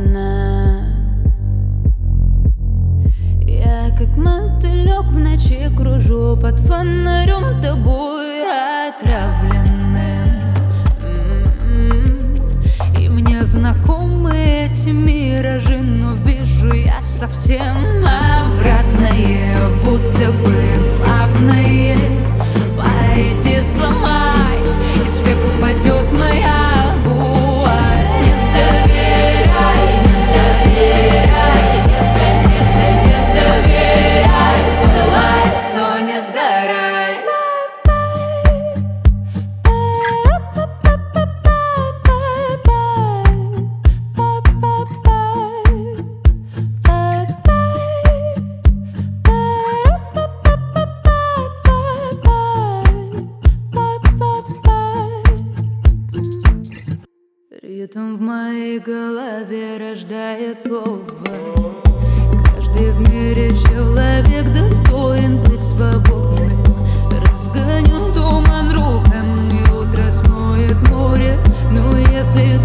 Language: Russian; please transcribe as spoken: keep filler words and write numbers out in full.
одна. Я как мотылек в ночи кружу под фонарем тобой отравленным. М-м-м. И мне знакомы эти миражи, но вижу я совсем обратное, будто бы главное. Пойди сломай, и с век упадет моя вуаль. Не доверяй, не доверяй, не, не, не, не доверяй, давай, но не сгорай. Ритм в моей голове рождает слово. Каждый в мире человек достоин быть свободным. Разгоню туман руками, утро смоет море. Но если